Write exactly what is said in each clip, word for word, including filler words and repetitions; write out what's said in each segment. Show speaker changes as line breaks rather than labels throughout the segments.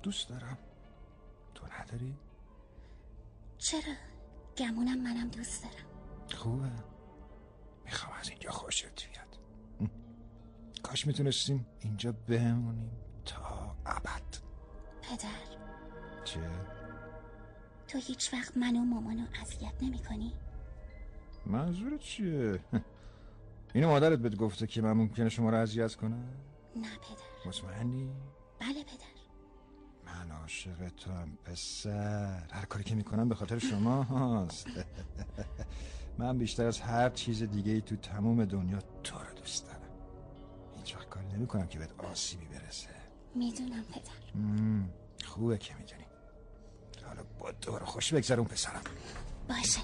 دوست دارم. تو نداری؟
چرا؟ گمونم منم دوست دارم.
خوبه. میخوام از اینجا خوشت بیاد. کاش میتونستیم اینجا بمونیم تا ابد.
پدر
چه؟
تو هیچ وقت من و مامانو اذیت نمی کنی؟
منظورت چیه؟ اینو مادرت بهت گفته که من ممکنه شما رو اذیت کنم؟
نه پدر.
مطمئنی؟
بله پدر.
من عاشق تو هم پسر. هر کاری که میکنم به خاطر شما هاست. من بیشتر از هر چیز دیگه ای تو تمام دنیا تو رو دوست دارم. هیچ وقت کاری نمی کنم که بهت آسیبی برسه.
میدونم پدر.
مم. خوبه که میدونی. حالا با دوباره خوش بگذرون پسرم.
باشه.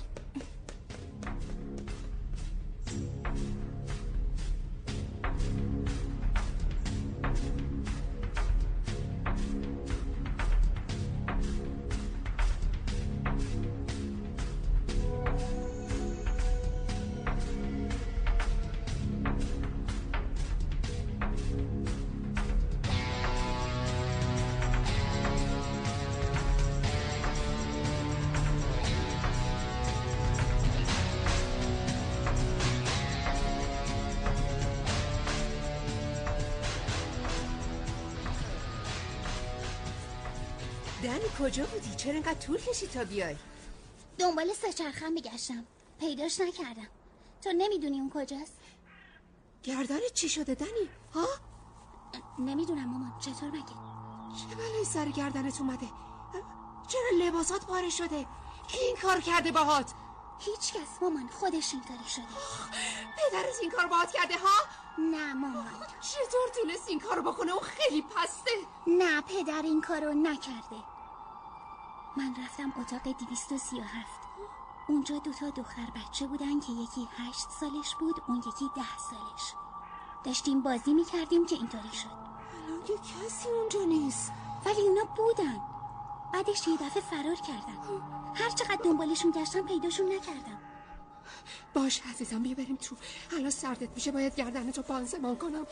دنی کجا بودی؟ چرا اینقدر طول کشید تا بیای؟
دنبال سه‌چرخه میگشتم، پیداش نکردم. تو نمیدونی اون کجاست؟
گردنت چی شده دنی؟ ها؟
نمیدونم مامان. چطور مگه؟
چه بلایی سر گردنت اومده؟ چرا لباسات پاره شده؟ کی این کار کرده باهات؟
هیچ کس مامان. خودش اینطوری شده.
پدرت این کار باهات کرده ها؟
نه مامان.
چطور تونست این کارو بکنه؟ اون خیلی پسته.
نه پدر این کارو نکرده. من رفتم اتاق دویست و سی و هفت. اونجا دوتا دختر بچه بودن که یکی هشت سالش بود، اون یکی ده سالش. داشتیم بازی میکردیم که اینطوری شد.
الان که کسی اونجا نیست.
ولی اونا بودن. بعدش یه دفعه فرار کردن. هر چقدر دنبالشون گشتم پیداشون نکردم.
باش عزیزم بیا بریم تو. الان سردت میشه، باید گردنتو پانسمان کنم.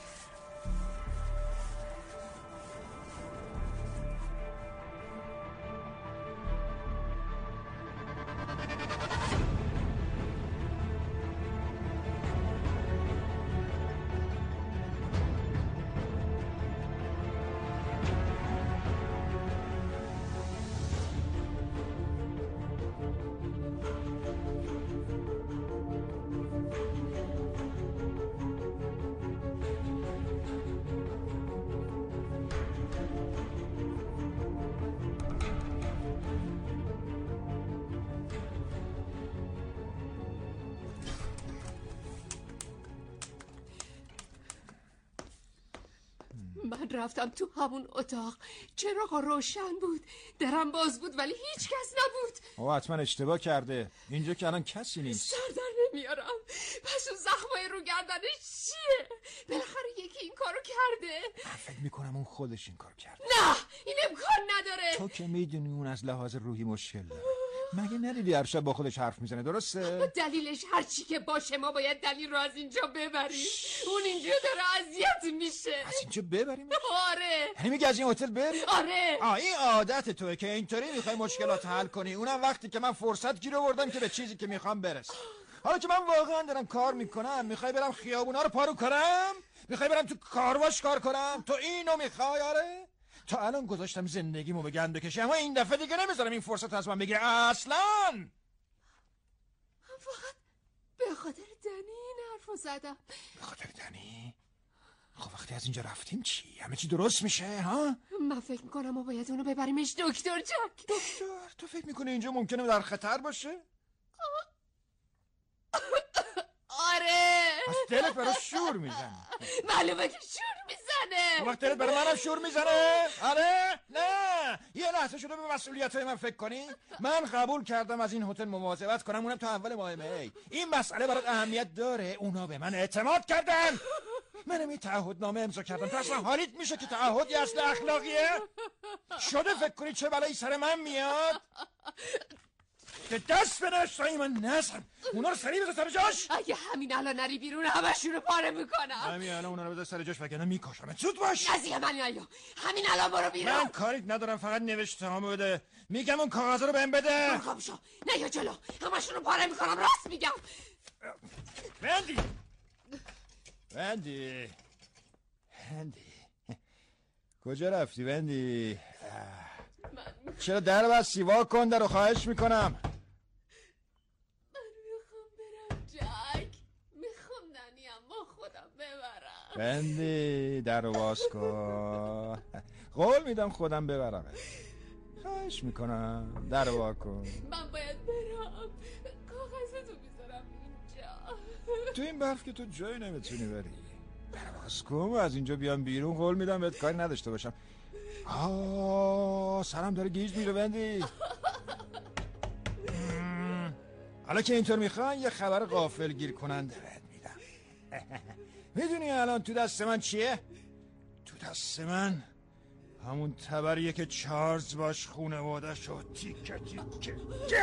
من رفتم تو همون اتاق. چراغ روشن بود، درم باز بود ولی هیچ کس نبود.
او حتما اشتباه کرده. اینجا که الان کسی نیست.
سر در نمیارم. پس اون زخمای رو گردنش چیه؟ بالاخره یکی این کارو کرده.
من فکر میکنم اون خودش این کار کرده.
نه این امکان نداره.
تو که میدونی اون از لحاظ روحی مشکل داره. مگه ندیدی هر شب با خودش حرف میزنه؟ درسته؟
دلیلش هر چی که باشه ما باید دلیل رو از اینجا ببریم. اون اینجا داره اذیت میشه.
از اینجا ببریم؟
آره.
یعنی میگه از این هتل بریم؟
آره.
آه این عادت توئه که اینطوری میخوای مشکلات حل کنی، اونم وقتی که من فرصت گیر آوردم که به چیزی که میخوام برسم. حالا که من واقعا دارم کار میکنم، میخوای برم خیابونا رو پارو کنم؟ میخوای برم تو کارواش کار کنم؟ تو اینو میخوای؟ آره؟ تا الان گذاشتم زندگیمو به گند بکشم، اما این دفعه دیگه نمیذارم این فرصت از من بگیره اصلا.
من فقط به خاطر دنی این حرفو زدم.
به خاطر دنی؟ خب وقتی از اینجا رفتیم چی؟ همه چی درست میشه ها؟
من فکر میکنم ما باید اونو ببریمش دکتر جک.
دکتر؟ تو فکر میکنی اینجا ممکنه در خطر باشه؟
آره.
از دلت برای شور میزنه.
معلومه که شور میزنه.
وقت دلت برای منم شور میزنه؟ آره؟ نه یه لحظه شده به مسئولیت‌های من فکر کنی؟ من قبول کردم از این هتل مواظبت کنم، اونم تا اول ماه می. این مسئله برات اهمیت داره. اونا به من اعتماد کردن. منم این تعهدنامه امضا کردم. تو اصلا حالیت میشه که تعهدی اصل اخلاقیه؟ شده فکر کنی چه بلایی سر من میاد؟ که دست به نشتایی من نزم. اونا رو سریع بذار سر جاش.
اگه همین الان نری بیرون همشون رو پاره میکنم.
همین الان اونا رو بذار سر جاش وگرنه میکشم. زود باش.
نزدیک من نیا. همین الان برو بیرون.
من کاری ندارم، فقط نوشته هم بده. میگم اون کاغذ رو بهم بده.
برو خب شو. نیا جلو. همشون رو پاره میکنم. راست میگم.
وندی وندی وندی کجا رفتی وندی؟ چرا در بستی؟ وا کن در رو، خواهش میکنم.
من میخوام برم جک. میخوام ننی اما خودم ببرم.
وندی در رو باز کن. قول میدم خودم ببرم. خواهش میکنم در رو وا کن.
من باید برم. کاغذتو میذارم اینجا.
تو این برف که تو جایی نمیتونی بری. باز کن و از اینجا بیام بیرون. قول میدم بهت کاری نداشته باشم. آه سرم داره گیج میره وندی. حالا که اینطور میخوان یه خبر غافل گیر کننده بهت میدم. میدونی الان تو دست من چیه؟ تو دست من همون تبریه که چارلز باش خونواده شد تیکه تیکه.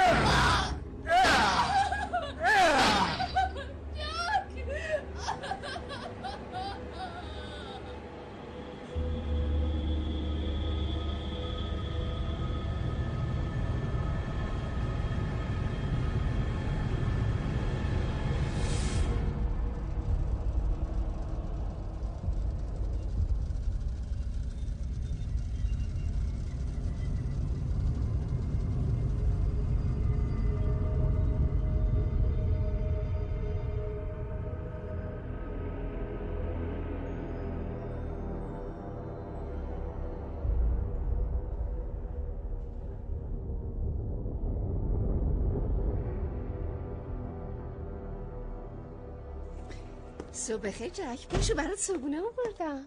صبح بخیر جک. باشو برات صبحونه آوردم.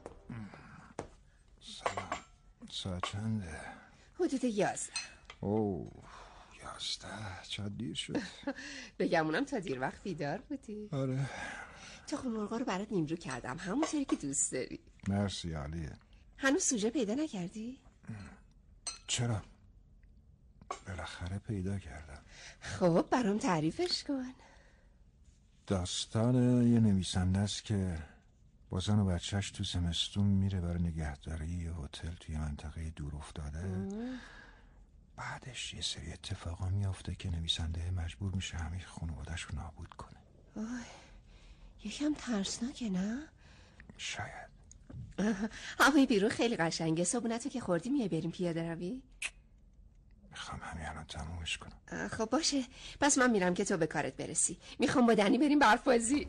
سلام. ساعت چنده؟
حدود یازده.
اوه یازده چقدر دیر شد.
بگمونم تا دیر وقت بیدار بودی.
آره.
تخم مرغا رو برات نیمرو کردم همونطوری که دوست داری.
مرسی علیه.
هنوز سوژه پیدا نکردی؟
چرا؟ بالاخره پیدا کردم.
خب برام تعریفش کن.
داستان یه نویسنده است که با زن و بچهش تو زمستون میره برای نگهداری یه هتل توی منطقه دور افتاده. بعدش یه سری اتفاقا میافته که نویسنده مجبور میشه همه خانواده‌اش رو نابود کنه.
اوه یکم ترسناکه نه؟
شاید.
هوای بیرون خیلی قشنگه. صبحونتو که خوردی میای بریم پیاده روی؟
میخوام همین الان تمومش کنم.
خب باشه پس من میرم که تو به کارت برسی. میخوام با دنی بریم برف بازی.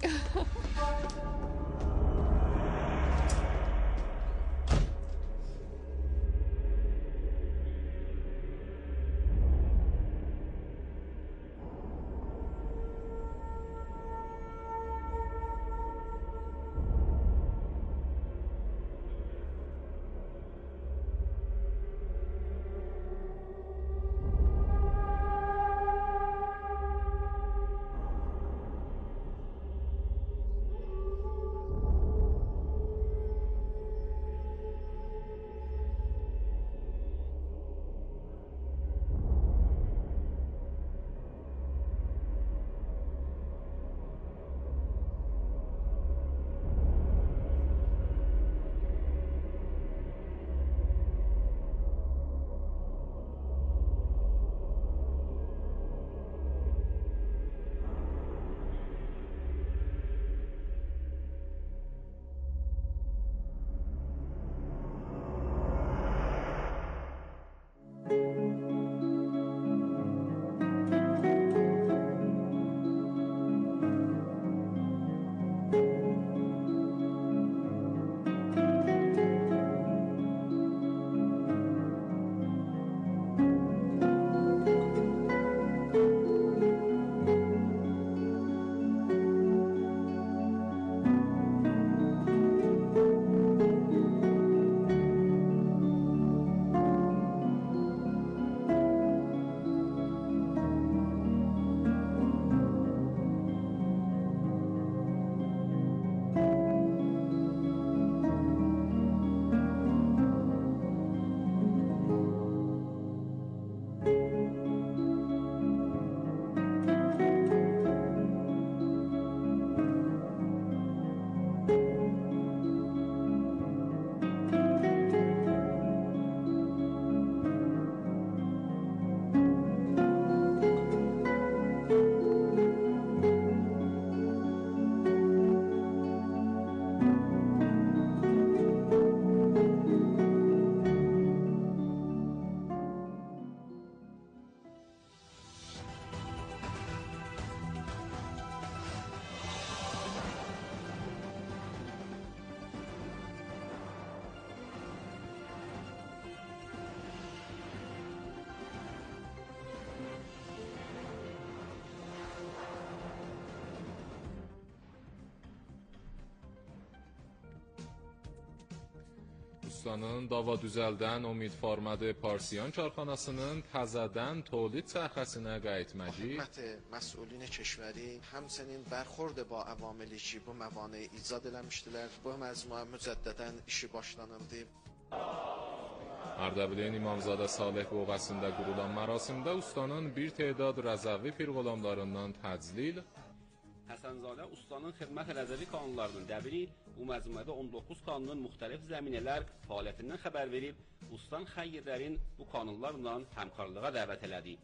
ustanın dava düzəldən Ümidfarmad Parsiyan karxanasının təzədən tolid sərxəsinə qayıtməci
خدمت مسئولین کشوری همچنین برخورد با عواملی که bu موانع ایجاد eləmişdilər. Bu məcmua mücəddədən işi başlanıldı.
Ərdəbilin İmamzadə Saleh boğazında qurulan mərasimdə ustanın bir tədad Rəzəvi pirqolamlarından təclil,
Həsənzadə ustanın xidmət rəzəvi qanunlarının dəbiri bu məcmuədə on doqquz qanunun müxtəlif zəminələr fəaliyyətindən xəbər verib, ustan xəyyirlərin bu qanunlarla həmkarlığa dəvət elədi.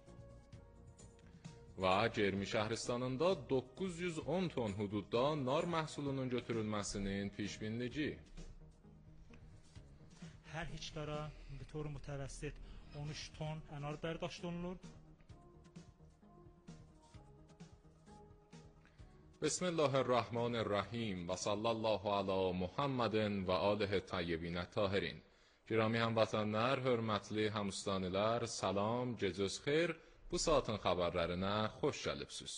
Və Germi şəhristanında doqquz yüz on ton hududda nar məhsulunun götürülməsinin pişbinlici.
Hər hektara به طور متوسط on üç ton enar برداشت olunur.
بسم الله الرحمن الرحیم و صلی الله علی محمد و آله الطیبین الطاهرین. Girami həmvətənlər, hörmətli həmüstanilər, salam, gecəz xeyr, bu saatın xəbərlərinə xoş gəlibsiniz.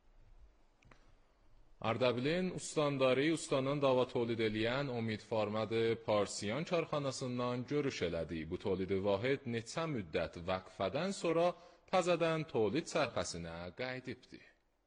Ərdəbilin ustandari ustanın dava tolid eləyən Ümidfarmad Parsiyan karxanasından görüş elədi. Bu tolidi vahid neçə müddət vəqfədən sonra təzədən tolid sərxəsinə qaydibdi.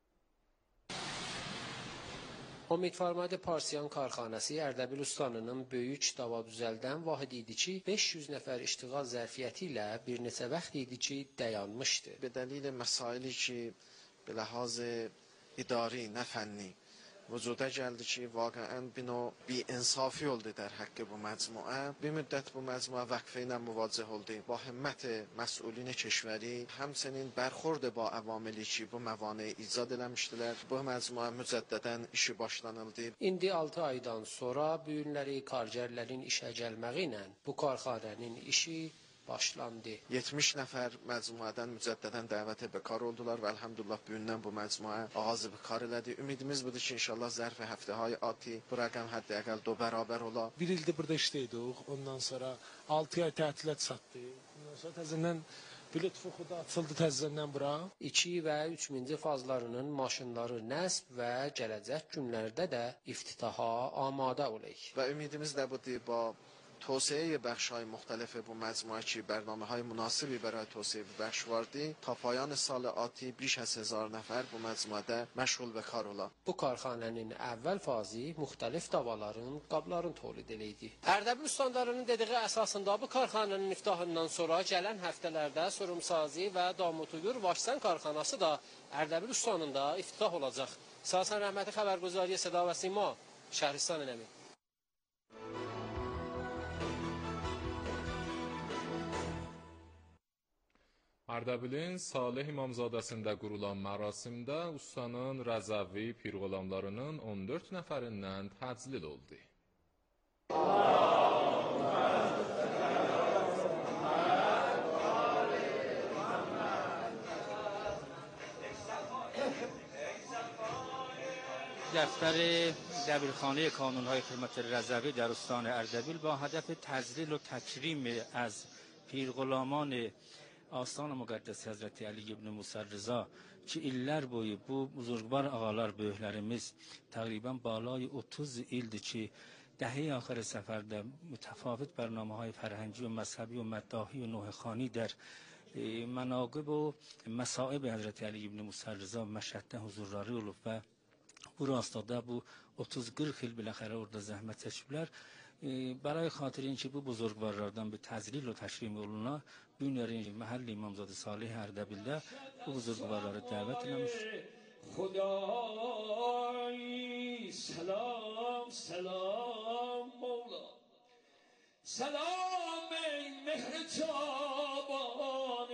Ümidfarmad Parsiyan karxanası Ərdəbil ustanının böyük dava düzəldən vahid idi ki, beş yüz nəfər iştiğal zərfiyyəti ilə bir neçə vaxt idi ki, dayanmışdı.
به دلیل مسائلی که به لحاظ اداری نه فنی وجوده gəldi ki, واقعا بینو بی انصافی oldu در حق bu məcmuə. Bir müddət bu məcmuə vəqfə ilə müvaciə oldu. Ba himmət məsulin keşveri həmçinin برخورد با عواملی ki, bu məvanə icad eləmişdilər. Bu məcmuə mücəddədən işi başlanıldı.
İndi altı aydan sonra bu günləri kargərlərin işə gəlməyi ilə bu karxanənin işi başlandı.
yetmiş nəfər məcmuədən mücəddədən dəvətə bekar oldular və elhamdülillah bu gündən bu məcmuə ağzı bekar elədi. Ümidimiz budur ki, inşallah zərf həftəhay ati bu rəqəm həddəqəl do bərabər ola.
Bir ildir burada işləyidik. Ondan sonra altı ay tətilət satdı. Ondan sonra təzədən bilet fuxuda açıldı təzədən bura.
iki və üç minci fazlarının maşınları nəsb və gələcək günlərdə də iftitaha amadə olacaq.
Və ümidimiz də budur با توسعه بخش‌های مختلف bu مجموعه که برنامه‌های مناسبی برای توسعه بخش واردی تا پایان سال آتی بیش از هزار نفر bu məcmuədə məşğul və kar ola.
Bu karxanənin əvvəl fazı müxtəlif davaların, qabların tolid eləydi. Ərdəbil ustandarının dediyi əsasında bu karxanənin iftahından sonra gələn həftələrdə Surumsazi və Damutuyur Vaşsan karxanası da Ərdəbil ustanında iftitah olacaq. Sasan rəhməti xəbərgüzariyə Seda və Sima, Şəhristan Ələmi.
Ərdəbilin Saleh İmamzadəsində qurulan mərasimdə ustanın Rəzəvi pirqolamlarının on dörd nəfərindən təclil oldu.
دفتر دبیرخانه کانون‌های خدمت رضوی در استان اردبیل با هدف تذلیل و تکریم از پیرغلامان آستان müqəddəs Həzrəti Ali ibn Musa Rıza ki illər boyu bu buzurgvar ağalar böyüklərimiz təqribən balay otuz ildir ki dəhi axırı səfərdə mütəfavit bərnaməهای fərhəngi və məzhəbi və məddahi və nöhəxani در مناقب و مصائب Həzrəti Ali ibn Musa Rıza Məşhəddə huzurları olub və bu rastada bu otuz qırx il biləxərə orada zəhmət çəkiblər. برای خاطر اینکه bu buzurgvarlardan bir təzlil و təşrim oluna bu günlərin məhəlli İmamzadə Salih Ərdəbildə bu buzurgvarları dəvət eləmiş.
خدای سلام سلام مولا سلام ای مهر تابان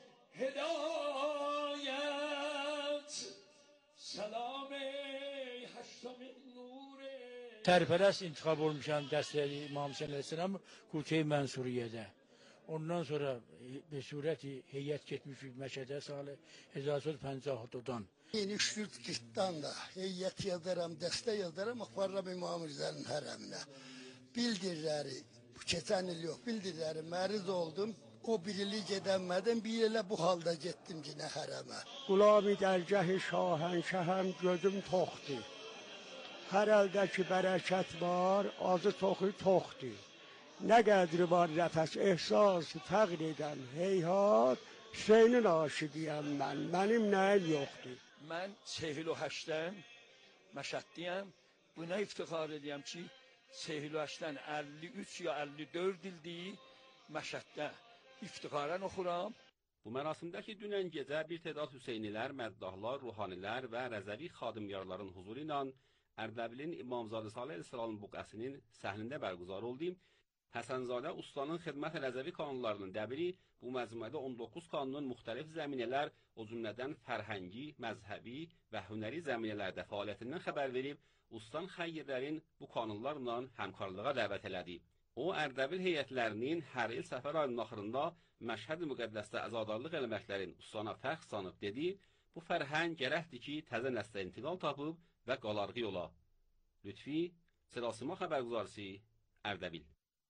هدایت سلام ای هشتمین
Tərpərəst intiqab olmuşam dəstəyi İmam Hüseyin Əleyhisselam Kuçey Mənsuriyyədə. Ondan sonra bir surəti heyət getmişik Məşədə Salih هزار و سیصد و پنجاه و دو-dan.
İni Şürtqistdan da heyət yazarım, dəstə yazarım Muxarram İmam Hüseynin hərəminə. Bildirləri, bu keçən il yox, bildirləri məriz oldum. O birili gedəmədim, bir elə bu halda getdim yenə hərəmə.
Qulabi dərgəhi şahənşəhəm gözüm toxdur. Hər əldəki bərəkət var, azı toxu toxdur. nə qədri var nəfəs ehsası təqdir edən heyhat, Hüseynin aşiqiyəm mən, mənim nəyim yoxdur.
Mən Sehil o həşdən Məşəddiyəm. Buna iftixar edirəm ki, Sehil o həşdən əlli üç ya əlli dörd ildir Məşəddə iftixarən oxuram.
Bu mərasimdəki dünən gecə bir tədad Hüseynilər, məddahlar, ruhanilər və rəzəvi xadimyarların huzuru ilə Ərdəbilin İmamzadə Salih Əsralın buqəsinin səhnində bərgüzar oldu. Həsənzadə ustanın xidmət rəzəvi kanunlarının dəbiri bu məcmuədə on doqquz kanunun müxtəlif zəminələr, o cümlədən fərhəngi, məzhəbi və hünəri zəminələrdə fəaliyyətindən xəbər verib, ustan xəyyirlərin bu kanunlarla həmkarlığa dəvət elədi. O, Ərdəbil heyətlərinin hər il səfər ayının axırında Məşhəd-i Müqəddəsdə əzadarlıq eləməklərin ustana fəxr sanıb dedi, bu fərhəng gərəkdir ki, təzə nəslə intiqal tapıb və qalarğı yola. Lütfi, Sırasıma xəbərguzarisi, Ərdəbil.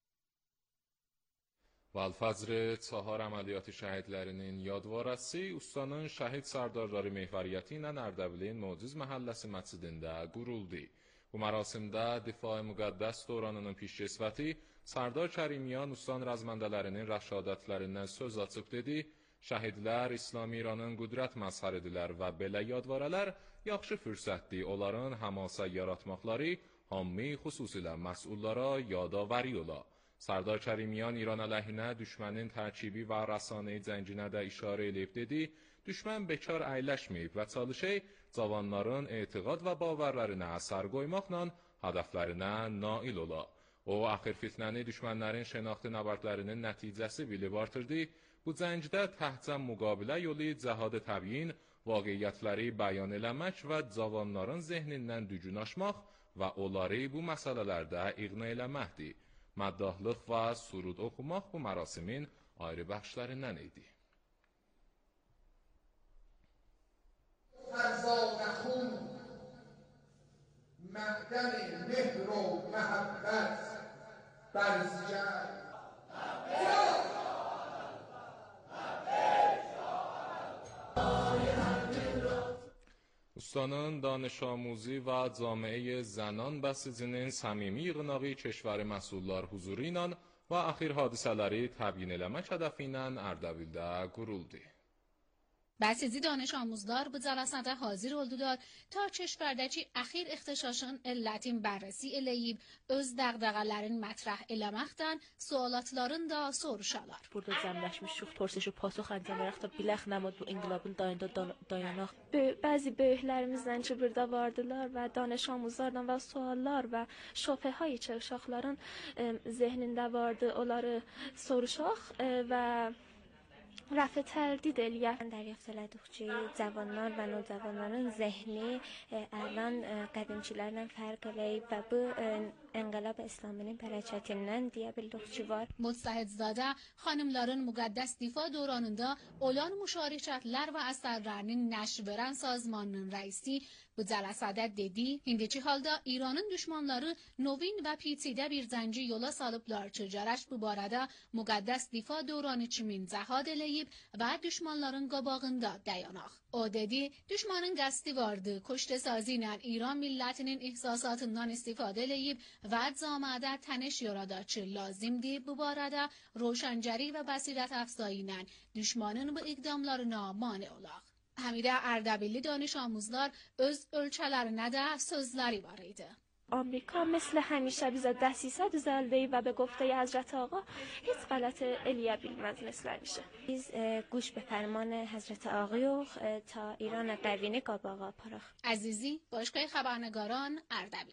Valfajr çahar əməliyyatı şəhidlərinin yadvarəsi ustanın şəhid sərdarları mehvariyyəti ilə Ərdəbilin Mövcüz məhəlləsi məscidində quruldu. Bu mərasimdə Difai Müqəddəs dövranının pişkesvəti Sərdar Kərimiyan ustan rəzməndələrinin rəşadətlərindən söz açıb dedi, şəhidlər İslami İranın qüdrət məzhəridirlər və belə yadvarələr yaxşı fürsətdir onların həmasa yaratmaqları, hammi xüsusilə məsullara yadavəri ola. Sərdar Kərimiyan İran əleyhinə düşmənin tərkibi və rəsanəyi cənginə də işarə edib dedi, düşmən bekar əyləşməyib və çalışır, cavanların etiqad və bavərlərinə əsər qoymaqla hədəflərinə nail ola. O, axir fitnəni düşmənlərin şənaxtı nəbərdlərinin nəticəsi bilib artırdı, bu cəngdə təhdcə müqabilə yolu cəhadə təbyin, vaqiyyətləri bəyan eləmək və cavanların zehnindən dücün aşmaq və onları bu məsələlərdə iqna eləməkdir. Məddahlıq və surud oxumaq bu mərasimin ayrı bəxşlərindən idi.
فرزاد خون معدن مهر و محبت برزگر
ustanın danış آموزی və camiə zənan bəsicinin səmimi yığınağı keşvəri məsullar huzuru ilə və axir hadisələri təbyin eləmək hədəfi ilə Ərdəbildə quruldu.
Bəsici danış آموزlar bu cəlasədə hazır oldular ta keşvərdəki əxir ixtişaşın illətin bərrəsi eləyib, öz dəğdəğələrin mətrəh eləməkdən sualatların da soruşalar.
Burada cəmləşmişik, torsuşu pasuq əncəmərək də bilək nəmud bu inqilabın dayında dayanaq.
Bəzi böyüklərimizdən ki burada vardılar və danış آموزlardan və suallar və şübhəhay ki uşaqların zehnində vardı, onları soruşaq və رفع تردید الیه
دریافت elədik ki, cavanlar və nocavanların zehni əlan qədimçilərdən fərq eləyib və bu enqilab İslaminin hərəkətindən deyə bildik ki var.
Mustahidzade xanımların müqəddəs difa dövründə olan müşarikətlər və əsərlərinin nəşr verən sazmanının rəisi bu cəlasədə dedi, indiki halda İranın düşmanları novin və پیچیده bir zənci yola salıblar ki, gərək bu barədə müqəddəs difa dövrünü kimin cəhad eləyib və düşmanların qabağında dayanaq. O dedi, düşmanın qəsdi vardı, kuşte sazı ilə İran millətinin ihsasatından istifadə eləyib və camiədə təniş yarada ki, lazimdir bu barədə roşəncəri və bəsirət əfzایی ilə düşmanın bu iqdamlarına mane olaq. Həmidə Ərdəbilli danış آموزlar öz ölçələrinə də sözləri var idi.
آمریکا مثل همیشه bize دسیسه düzəldi və به گفته حضرت آقا heç غلط eləyə bilməz مثل همیشه.
Biz e, گوش به فرمان حضرت آقایıq e, تا ایران قوینه qabağa aparaq.
عزیزی باشگاه خبرنگاران Ərdəbil.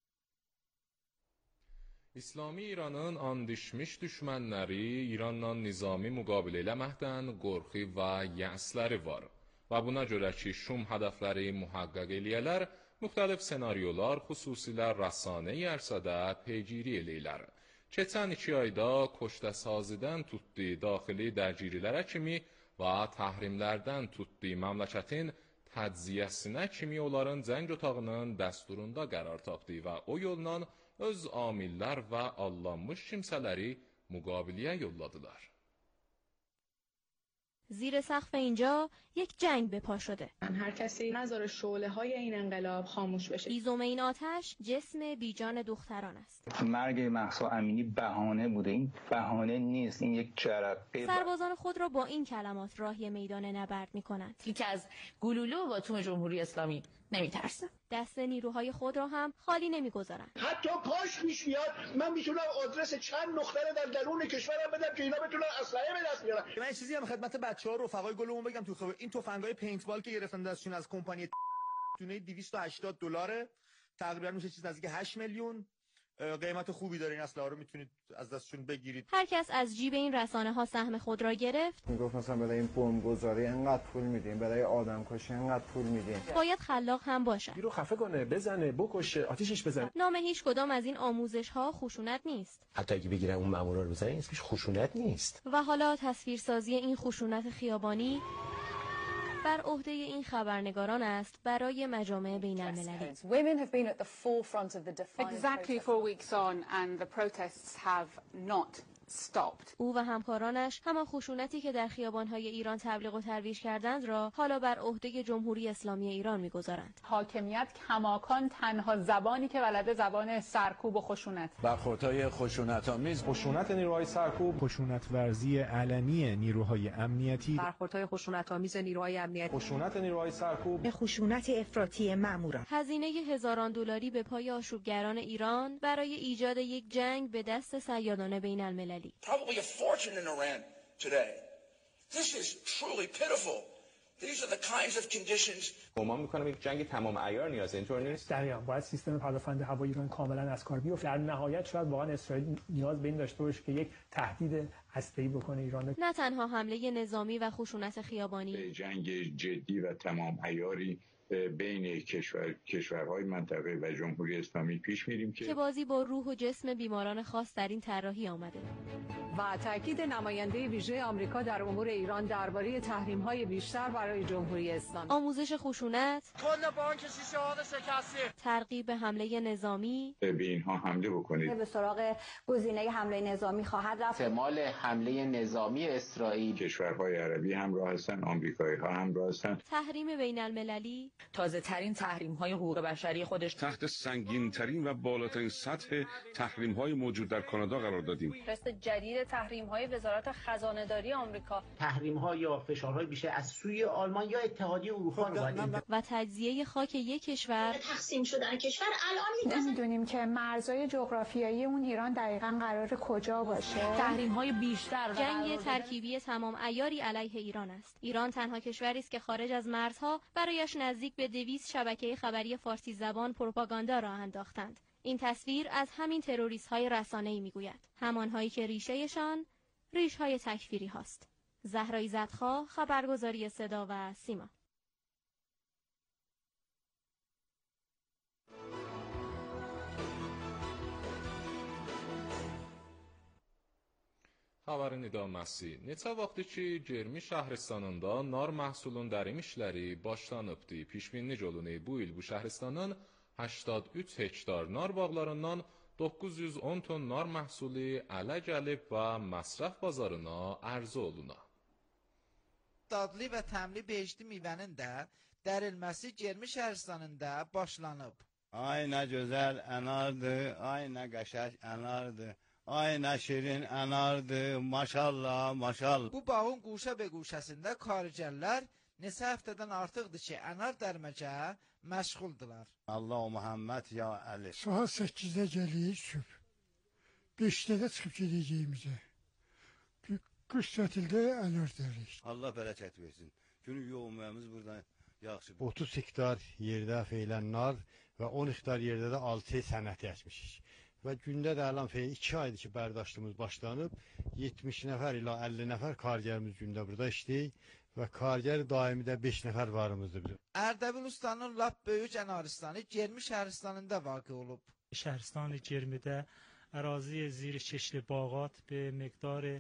İslami İranın andişmiş düşmənləri İranla nizami müqabilə eləməkdən qorxu və yəsləri var. Və buna görə ki, şum hədəfləri mühaqqaq eləyələr, müxtəlif senaryolar xüsusilə rəsanəyi ərsədə peygiri eləyirlər. Keçən iki ayda koştəsazidən tutdu daxili dərgirilərə kimi və təhrimlərdən tutdu məmləkətin təcziyəsinə kimi onların cəng otağının dəsturunda qərar tapdı və o yolla öz amillər və allanmış kimsələri müqabiliyə yolladılar.
زیر سقف اینجا یک جنگ به پا شده.
هر کسی نذاره شعله های این انقلاب خاموش بشه.
ایزوم این آتش جسم بیجان دختران است.
مرگ مهسا امینی بهانه بوده، این بهانه نیست، این یک جرقه.
سربازان خود را با این کلمات راهی میدان نبرد می‌کنند.
که از گلوله و باتوم جمهوری اسلامی نمیترسه.
دست نیروهای خود را هم خالی نمیگذارند.
حتی کاش پیش بیاد من میتونم آدرس چند نقطه در درون کشورم بدم که اینا بتونن اسلحه به دست بیارن.
من چیزی هم خدمت بچه‌ها رفقای گلمون بگم تو خبر این تفنگای پینتبال که گرفتن دستشون از کمپانی دونه دویست و هشتاد دلاره، تقریبا میشه چیز نزدیک هشت میلیون. قیمت خوبی داره این اسلحه رو میتونید از دستشون بگیرید.
هر کس از جیب این رسانه ها سهم خود را گرفت.
میگفت مثلا برای این بمبگذاری انقدر پول میدیم، برای آدمکشی انقدر پول میدیم.
باید خلاق هم باشد.
رو خفه کنه، بزنه، بکشه، آتیشش بزنه.
نام هیچ کدام از این آموزش ها خشونت نیست.
حتی اگه بگیرن اون مامورا رو بزنن، اسمش خشونت نیست.
و حالا تصویرسازی این خشونت خیابانی بر عهده این خبرنگاران است برای مجامع بین‌المللی.
Women have been at the forefront of the defiant
Exactly four weeks on and the protests have not stopped.
او و همکارانش همان خشونتی که در خیابان‌های ایران تبلیغ و ترویج کردند را حالا بر عهده جمهوری اسلامی ایران می‌گذارند.
حاکمیت کماکان تنها زبانی که بلده زبان سرکوب و خشونت.
برخوردهای خشونت‌آمیز،
خشونت نیروهای سرکوب، خشونت ورزی علنی نیروهای امنیتی،
برخوردهای خشونت‌آمیز نیروهای امنیتی،
خشونت نیروهای سرکوب،
خشونت افراطی ماموران.
هزینه هزاران دلاری به پای آشوبگران ایران برای ایجاد یک جنگ به دست صیادان بین‌المللی.
Probably a fortune in Iran today. This is truly pitiful. These are the kinds of conditions.
گمان می‌کنم یک جنگ تمام عیار نیازه، اینطور نیست؟
دقیقاً باید سیستم پدافند هوایی ایران کاملاً از کار بیفته. در نهایت شاید واقعاً اسرائیل نیاز به این داشته باشه که یک تهدید هسته‌ای بکنه ایران.
نه تنها حمله نظامی و خشونت خیابانی،
جنگ جدی و تمام عیاری بین کشور کشورهای منطقه و جمهوری اسلامی پیش میریم که
که بازی با روح و جسم بیماران خاص در این طراحی آمده.
و تاکید نماینده ویژه آمریکا در امور ایران درباره تحریم‌های بیشتر برای جمهوری اسلامی،
آموزش خشونت،
کل بانک شیشه ها شکسته،
ترغیب حمله نظامی،
به اینها حمله بکنید.
به سراغ گزینه حمله نظامی خواهد رفت.
احتمال حمله نظامی اسرائیل.
کشورهای عربی همراه هستند، آمریکایی‌ها همراه هستند.
تحریم بین‌المللی،
تازه ترین تحریم های حقوق بشری خودش
تحت سنگین ترین و بالاترین سطح تحریم های موجود در کانادا قرار دادیم.
فهرست جدید تحریم های وزارت خزانه داری آمریکا،
تحریم ها یا فشارهای بیشتر از سوی آلمان یا اتحادیه اروپا
و تجزیه خاک یک کشور،
تقسیم شدن کشور. الان
نمیدونیم که مرزهای جغرافیایی اون ایران دقیقاً قرار کجا باشه.
تحریم های بیشتر،
جنگ ترکیبی تمام عیاری علیه ایران است. ایران تنها کشوری است که خارج از مرزها برایش نزدیک به دویست شبکه خبری فارسی زبان پروپاگاندا راه انداختند. این تصویر از همین تروریست های رسانه‌ای میگوید، همانهایی که ریشه‌شان ریش های تکفیری هاست. زهرا عزتخواه، خبرگزاری صدا و سیما.
Xəbərin idəməsi. Neçə vaxtdır ki, Cermi şəhristanında nar məhsulundarim işləri başlanıbdı. Pişminlik olunu bu il bu şəhristanın هشتاد و سه hektar nar bağlarından doqquz yüz on ton nar məhsulu ələ gəlib və məsrəf bazarına ərzə oluna.
Dadlı və təmli beşli meyvənin də dərilməsi Cermi şəhristanında başlanıb.
Ay nə gözəl ənardır, ay nə qəşəng ənardır. Ay nə şirin ənardır, maşallah, maşallah.
Bu bağın quşa və quşəsində karicərlər neçə həftədən artıqdır ki, ənar dərməcə məşğuldular.
Allah Muhammed ya Əli.
Saat səkkizdə gəlirik sübh. beşdə də çıxıb gedəcəyimizə. Qış tətildə ənar dəririk.
Allah bərəkət versin. Günü yoğunluğumuz buradan yaxşı.
otuz hektar yerdə feylən nar və on hektar yerdə də altı sənət əkmişik. Və gündə də əlan fey iki aydır ki, bərdاشtımız başlanıb. yetmiş nəfər ilə əlli nəfər kargərimiz gündə burada işləyir və kargər daimi də beş nəfər varımızdır bizim.
Ərdəbil ustanın lap böyük ənaristanı Cermi şəhristanında vaqe olub.
شهرستان جرمیده اراضی زیر چشل باغات به مقدار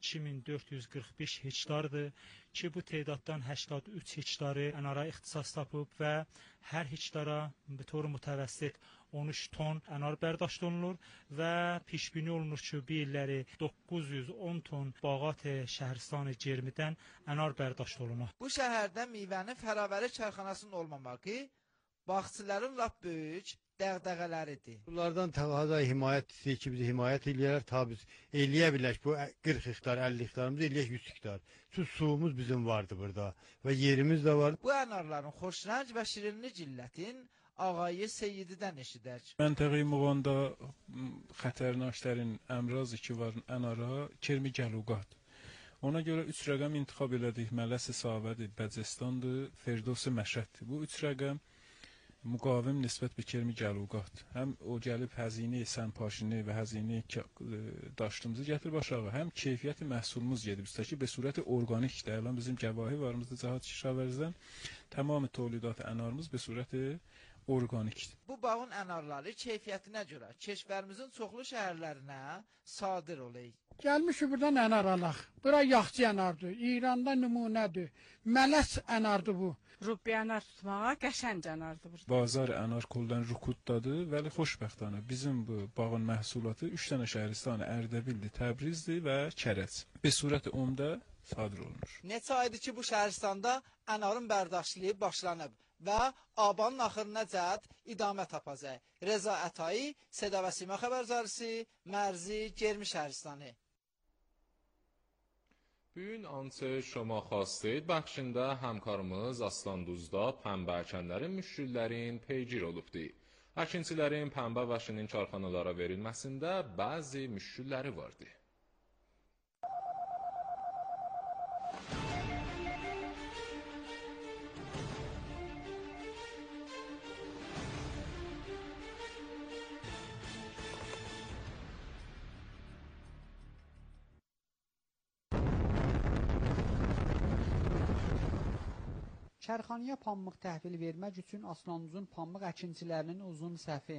iki min dörd yüz qırx beş hektardır ki, bu tədaddan səksən üç hektarı ənara ixtisas tapıb və hər hektara bir tövr mütəvəssit on üç ton ənar bərdاشت olunur və pişbini olunur ki, bu illəri doqquz yüz on ton Bağat Şəhristan Cermidən ənar bərdاشت olunur.
Bu şəhərdə meyvənin fəravəri karxanasının olmamağı bağçıların lap böyük dəğdəğələridir.
Bunlardan təqaza himayət istəyir ki, bizi himayət eləyərlər, ta biz eləyə bilək bu qırx hektar, əlli hektarımız eləyək yüz hektar. Su, suumuz bizim vardı burada və yerimiz də var.
Bu ənarların xoşrəng və şirinli cillətin ağayı Seyyididən eşidək.
Məntəqə-i Muğanda xətərnaşlərin əmrazı ki var ənara Kermi Gəluqat. Ona görə üç rəqəm intiqab elədik. Mələs-i Savədir, Bəcəstandır, Ferdovs-i Məşəddir. Bu üç rəqəm müqavim nisbət bir Kermi Gəluqat. Həm o gəlib həzini, sənpaşini və həzini daşdığımızı gətirib aşağı, həm keyfiyyəti məhsulumuz gedib üstəki be surəti orqanikdir. Əlan bizim gəvahi varımızda Cahat Kişavərzdən tamamı tolidat ənarımız be surəti orqanikdir.
Bu bağın ənarları keyfiyyətinə görə keşvərimizin çoxlu şəhərlərinə sadir olayıq.
Gəlmişik buradan ənar alaq. Bura yaxçı ənardır, İranda nümunədir, mələs ənardır bu.
Rubbi ənar tutmağa qəşəng ənardır burada.
Bazar ənar koldan Rukuddadır, vəli xoşbəxtana bizim bu bağın məhsulatı üç dənə şəhristanı Ərdəbildir, Təbrizdir və Kərəc. Be surəti onda sadir olunur.
Neçə aydır ki, bu şəhəristanda ənarın bərdاشtlığı başlanıb və abanın axırına cəhət idamə tapacaq. Reza Ətai, Seda və Sima xəbərcarisi, Mərzi, Germi şəhristanı.
Bugün آنچه شما خواستید بخشında همکارımız Aslan Duzda pəmbə əkənlərin, müşküllərin peygir olubdu. Əkinçilərin pəmbə vaşının karxanalara verilməsində bəzi müşkülləri vardı.
Kərxanaya pambıq təhvil vermək üçün Aslanduzun pambıq əkinçilərinin uzun səfi.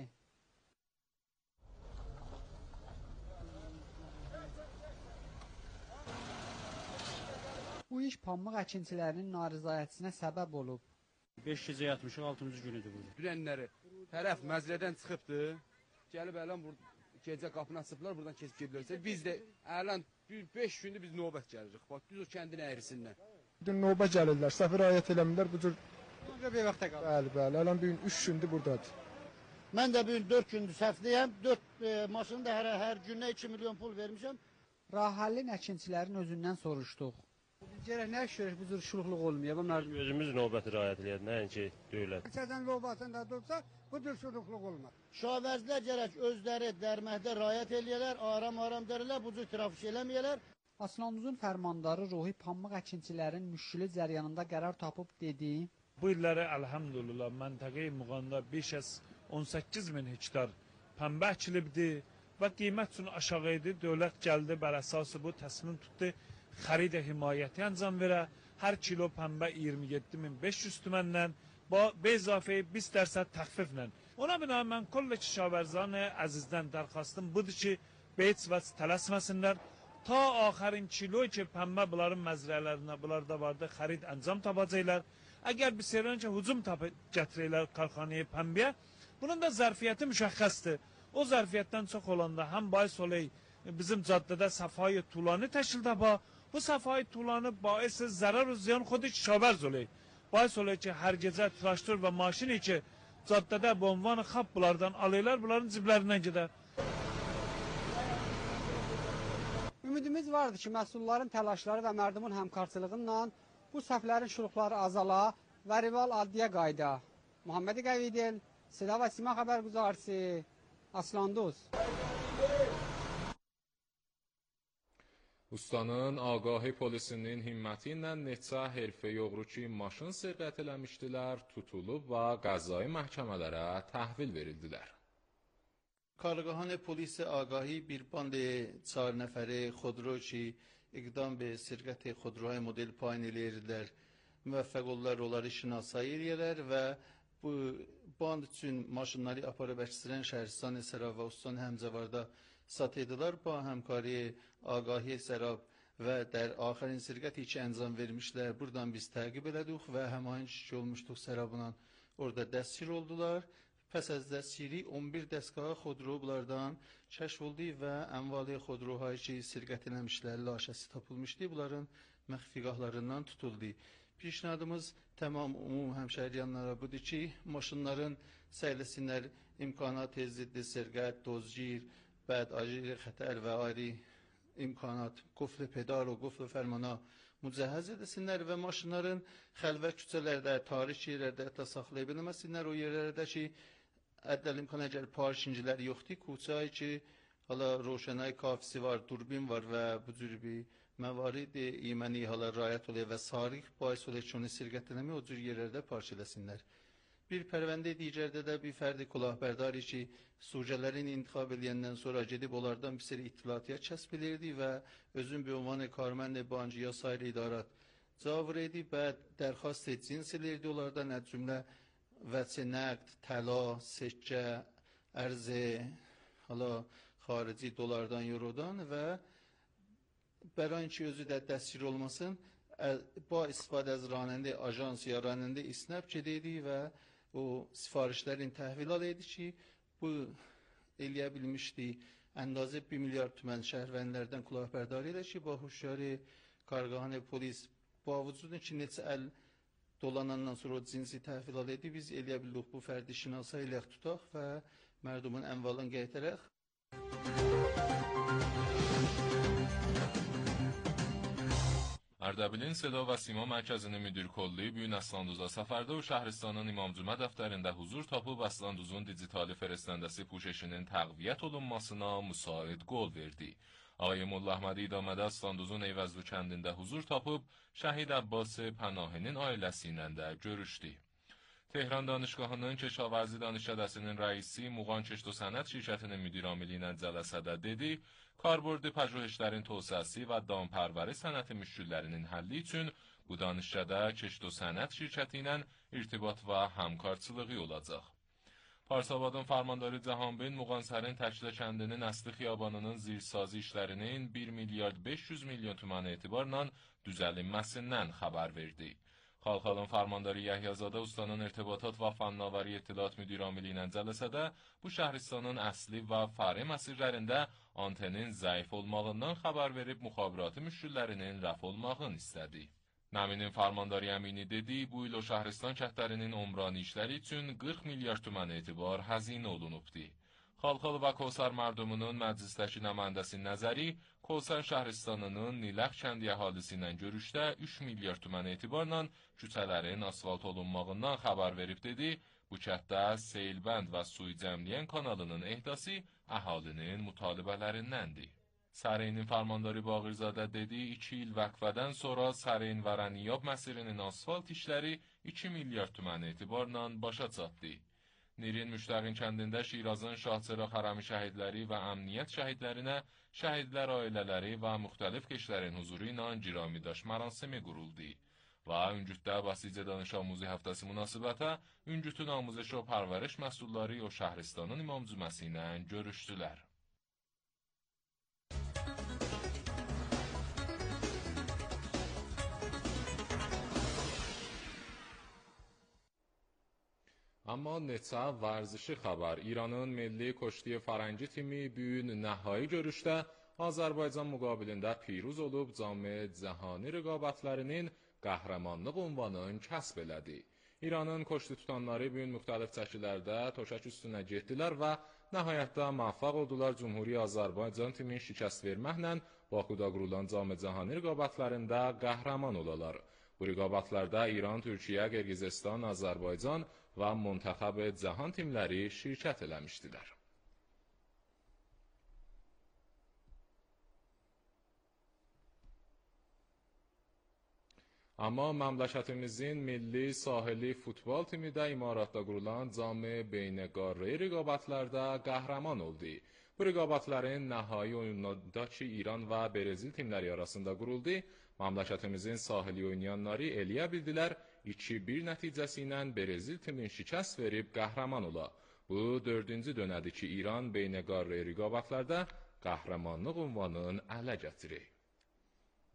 Bu iş pambıq əkinçilərinin narizayətisinə səbəb olub.
beş gecə yatmışıq, altıncı günüdür burada.
Dünənləri tərəf məzrədən çıxıbdı, gəlib ələn gecə qapını açıblar, buradan keçib gedirlərsə, biz də ələn beş gündür biz növbət gəlirik, bax, düz o kəndin əyrisindən.
Dün növbə gəlirlər, səfir ayət eləmirlər, bu cür...
Bir vaxta qalır.
Bəli, bəli, ələn bugün üç gündür buradadır.
Mən də bugün dörd gündür səfdəyəm, dörd e, maşını da hər, hər günə iki milyon pul vermişəm.
Rahəllin əkinçilərin özündən soruşduq. Gərək nə iş görək, bu cür şuluqluq olmuyor. Bunlar...
Özümüz növbəti rayət eləyək, nəinki dövlət.
Keçədən növbətində dursa, bu cür şuluqluq olmaz. Şavərzlər gərək özləri dərməhdə rayət eləyələr, aram-aram dərələr, bu cür trafik eləməyələr.
Aslanduzun fərmandarı Ruhi pambıq əkinçilərin müşkülü cəryanında qərar tapıb dedi.
Bu illəri əlhamdülillah məntəqə-i Muğanda beş az on səkkiz min hektar pəmbə əkilibdir və qiymət üçün aşağı idi. Dövlət gəldi, bər əsası bu təsmin tutdu, xəridə himayəti əncam verə. Hər kilo pəmbə iyirmi yeddi min beş yüz tüməndən, be izafəyi بیست درصد təxfiflə. Ona bina mən kollə kişavərzan əzizdən dərxastım budur ki, be heç vəc tələsməsinlər. Ta axərin kiloy ki, pəmbə bunların məzrələrində, bunlarda vardı, xərid əncam tapacaqlar. Əgər bir seyirən ki, hücum gətirəklər karxanaya pəmbəyə, bunun da zərfiyyəti müşəxxəsdir. O zərfiyyətdən çox olanda həm bahis olay bizim caddədə səfayı tulanı təşkil tapa, bu səfayı tulanı bahis zərər və ziyan xodu kişavərz olay. Bahis olay ki, hər gecə traktör və maşini ki, caddədə bombanı xab bunlardan alırlar, bunların ciblərindən gedər.
Ümidimiz vardı ki, məhsulların təlaşları və mərdumun həmkarçılığından bu səhvlərin şuruqları azala və rival adliyə qayda. Muhammed Qəvidil, Seda və Sima xəbərgüzarisi, Aslanduz.
Ustanın Ağahi polisinin himməti ilə neçə herfə yoğru ki, maşın sərqət eləmişdilər, tutulub və qəzai məhkəmələrə təhvil verildilər.
کارگاهان پلیس آگاهی بیرباند چهار نفره خودرو چی اقدام به سرقت خودروهای مدل پایین eləyirlər. Müvəffəq olurlar, onları şinasayı eləyirlər və bu band üçün maşınları aparıb əksirən Şəhristan Sərab və Ustan Həmzəvarda satıydılar. Ba həmkari Ağahi Sərab ve der ahirin sirgət iki enzam vermişler. Buradan biz takip elədik ve həmin işçi olmuşduq Serabla. Orada dəstçil oldular. Pes az dəstçili on bir dəstgah xodro bunlardan kəşf oldu və envali xodrohayı ki sirgət eləmişlər, laşəsi tapılmışdı. Bunların məxfigahlarından tutuldu. Pişnadımız tamam umum həmşəhriyanlara budur ki, maşınların səyləsinlər imkanat tezidli sirgət, dozgir, bəd, acil xətər və ayrı imkanat, qufl pedal və qufl fərmana mücəhəz edəsinlər və maşınların xəlvə küçələrdə, tarix yerlərdə hətta saxlaya bilməsinlər. O yerlərdə ki, ədəl imkan əgər parşincilər yoxdur, kuçay ki, hala roşanay kafisi var, durbin var və bu cür bir məvarid iməni hala rayət oluyor və sarix bahis oluyor ki, onu sirgət eləmək, o cür yerlərdə parç eləsinlər. Bir pərvəndə digərdə də bir fərdi kulahbərdari ki, sucələrin intikab edəndən sonra gedib onlardan bir seri ittilatiyat kəsb edirdi və özün bir ünvanı karmən bancı ya sayr idarat cavr edib və dərxast cins edirdi onlardan nə cümlə vəçə nəqd, təla, səkkə, ərzə, hala xarici dolardan, eurodan və bəran ki özü də dəstgir olmasın, با استفاده از راننده آژانس یا راننده اسنپ جدیدی و o sifarişlerin təhvil alıydı ki, bu eləyə bilmişdi əndazə bir milyar tümən şəhərvənlərdən kulahbərdari ilə ki, ba huşyarı kargahane polis ba vücudun ki, neçə əl dolanandan sonra o cinsi təhvil alıydı, biz eləyə bildik bu fərdi şinasa ilə tutaq və mərdumun ənvalını qeytərək.
Ərdəbilin Seda və Sima Mərkəzinin müdir kolluğu bu gün Aslanduza səfərdə o şəhristanın İmamcümə dəftərində huzur tapıb Aslanduzun digitali fərəstəndəsi puşeşinin təqviyyət olunmasına müsait qol verdi. Ağay Molla Əhmədi idamədə Aslanduzun Eyvəzlu kəndində huzur tapıb Şəhid Abbas Pənahinin ailəsi ilə də görüşdü. Tehran Danışgahının Keşavarzi Danışgədəsinin rəisi Muğan Keşt və Sənət şirkətinin müdir amili ilə cələsədə dedi, karbordi pəjüheşlərin tövsəsi və dampərvəri sənəti müşküllərinin həlli üçün bu danışgədə Keşt və Sənət şirkəti ilə irtibat və həmkarçılığı olacaq. Parsavadın Farmandarı Cahanbin Muğansərin Təklə kəndinin əsli xiyabanının zirsazı işlərinin bir milyard beş yüz milyon tümən etibarla düzəlinməsindən xəbər verdi. Xalxalın Farmandarı Yəhyazadə ustanın irtibatat və fannavari ittilat müdir amili ilə cələsədə bu şəhristanın əsli və fari məsirlərində antenin zəif olmağından xəbər verib müxabiratı müşküllərinin rəf olmağını istədi. Nəminin Farmandarı əmini dedi, bu il o şəhristan kəhtlərinin umrani işləri üçün qırx milyar tümən etibar həzinə olunubdi. Xalxal və Kosar mərdumunun məclisdəki nümayəndəsi nəzəri, Kosar şəhristanının Niləx kəndi əhalisi ilə görüşdə üç milyar tümən etibarla küçələrin asfalt olunmağından xəbər verib dedi, bu kənddə Seylbənd və Suyu Cəmliyən kanalının ehdası əhalinin mütalibələrindəndir. Sarayinin Farmandarı Bağırzadə dedi, iki il vəqfədən sonra Sarayin və Rəniyab məsirinin asfalt işləri iki milyar tümən etibarla başa çatdı. Nirin Müştəqin kəndində Şirazın Şahçıraq Hərami şəhidləri və əmniyyət şəhidlərinə, şəhidlər ailələri və müxtəlif keşlərin huzuru ilə ciramidaş mərasimi quruldu. Və Üncütdə Basicə Danış Amuzi həftəsi münasibətə Üncütün amuzəş və pərvəriş məsulları o şəhristanın imamcüməsi ilə görüşdülər. اما neçə vərzişi xəbər. İranın milli koşti fərəngi timi bu gün nəhai görüşdə Azərbaycan müqabilində piruz olub Cami Cəhani rəqabətlərinin qəhrəmanlıq ünvanını kəsb elədi. İranın koşti tutanları bu gün müxtəlif çəkilərdə toşak üstünə getdilər və nəhayətdə müvəffəq oldular Cümhuri Azərbaycan timin şikəst verməklə Bakuda qurulan Cami Cəhani rəqabətlərində qəhrəman olalar. Bu rəqabətlərdə İran, Türkiyə, Qırğızistan, Azərbaycan və Müntəxəb Cahan timləri şirkət eləmişdilər. Amma məmləkətimizin milli sahili futbol timi də imaratda qurulan Cami Beynəqarrey rəqabətlərdə qəhrəman oldu. Bu rəqabətlərin nəhai oyununda ki, İran və Brezil timləri arasında quruldu, məmləkətimizin sahili oynayanları eləyə bildilər, iki bir nəticəsi ilə Brezil timin şikəst verib qəhrəman ola. Bu, dördüncü dönədir ki, İran Beynəqarrey rəqabətlərdə qəhrəmanlıq ünvanını ələ gətirir.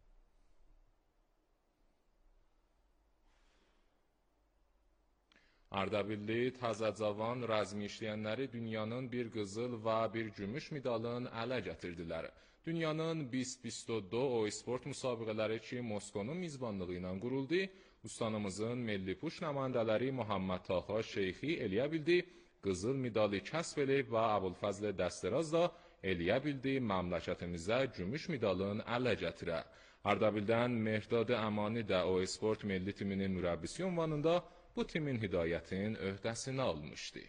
Ardabilli Tazacavan rəzmi işləyənləri dünyanın bir qızıl və bir gümüş medalın ələ gətirdilər. Dünyanın بیست بیست و دو o sport müsabiqələri ki, Moskonun mizbanlığı ilə quruldu. Ustanımızın milli puş nümayəndələri Muhammed Taha Şeyxi eləyə bildi, qızıl medali kəsb edib və Əbulfəzl Dəstəraz da eləyə bildi məmləkətimizə gümüş medalın ələ gətirə. Ardabildən Mehrdad Əmani də o sport milli timinin mürəbbisi ünvanında bu timin hidayətin öhdəsini almışdı.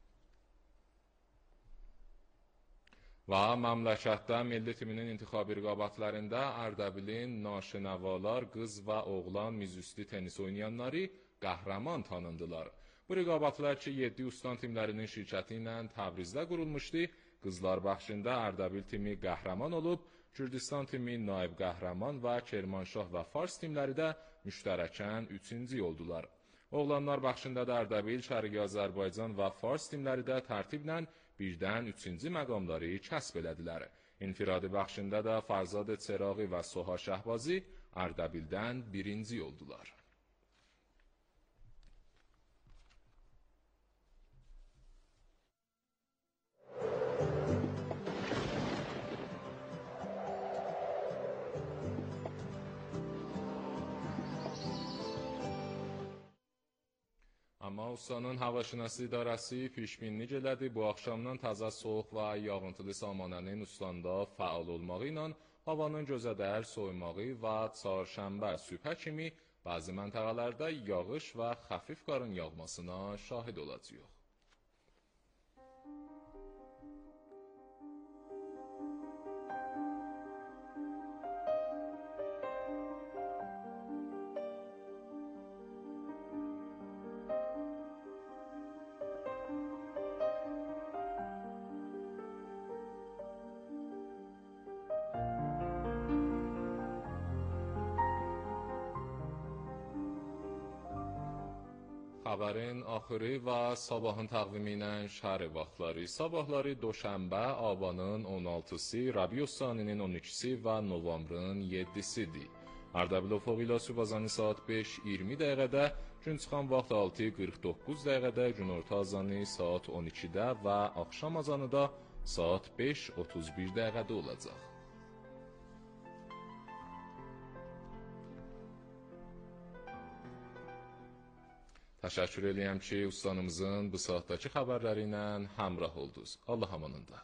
Və məmləkətdə milli timinin intixabi rəqabətlərində Ardabilin naşınəvalar, qız və oğlan mizüstü tenis oynayanları qəhrəman tanındılar. Bu rəqabətlər ki, yeddi ustan timlərinin şirkəti ilə Təbrizdə qurulmuşdu. Qızlar bəxşində Ardabil timi qəhrəman olub, Kürdistan timi naib qəhrəman və Kermanşah və Fars timləri də müştərəkən üçüncü oldular. Oğlanlar bəxşində də Ardabil, Şərqi Azərbaycan və Fars timləri də tərtiblə birdən üçüncü məqamları kəsb elədilər. İnfiradi bəxşində də Farzad Çeraği və Soha Şəhbazi Ardabildən birinci oldular. Amma Ustanın Havaşinası İdarəsi pişminlik elədi. Bu axşamdan təzə soğuq və yağıntılı samanənin Ustandə fəal olmağı ilə havanın gözədər soymağı və çarşənbə sübhə kimi bəzi məntəqələrdə yağış və xəfif qarın yağmasına şahid olacağıq. Xəbərin axırı və sabahın təqvimi ilə şəhər vaxtları. Sabahları Doşənbə Abanın on altısı, Rabiussaninin on ikisi və Novembrın yeddisidir. Ardabil Ufaq ilə Sübhazani saat beş iyirmi dəqiqədə, gün çıxan vaxt altı qırx doqquz dəqiqədə, günorta azanı saat on ikidə və axşam azanı da saat beş otuz bir dəqiqədə olacaq. Təşəkkür edirəm ki, ustanımızın bu saatdakı xəbərləri ilə həmrah oldunuz. Allah amanında.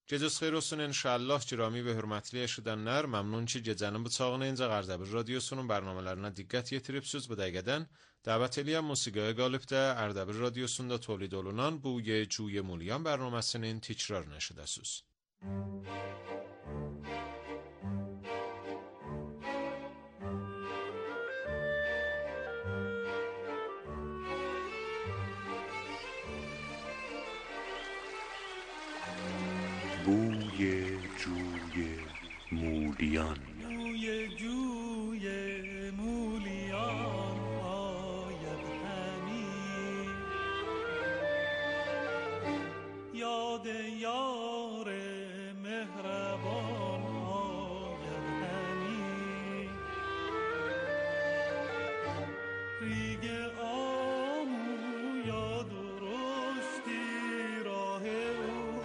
Gecəniz xeyir olsun inşallah Cirami ve hürmetli eşidenler. Memnun ki gecenin bıçağını ince Ardabil Radyosu'nun bernamelerine dikkat yetiripsiz bu dəqiqədən. Dəvət eləyən musiqiyə qalibdə Ardabil Radyosu'nda tolid olunan bu Ye Cuye Mulyan bərnaməsinin tikrarını eşidəsiz.
بوی جوی مولیان
بوی جوی مولیان آید همی یاد یار مهربان آید همی ریگ آمو یا درستی راه او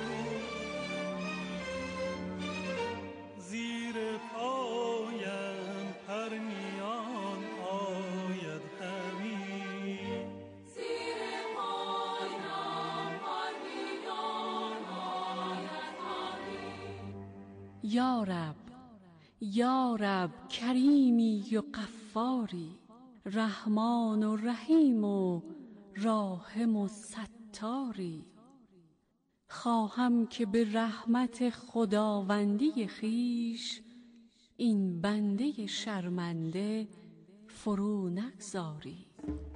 زیر پایم پرنیان آید همی زیر پایم پرنیان آید همی
یا رب یا رب کریمی و غفاری رحمان و رحیم و راحم و ستاری خواهم که به رحمت خداوندی خیش این بنده شرمنده فرو نگذاری.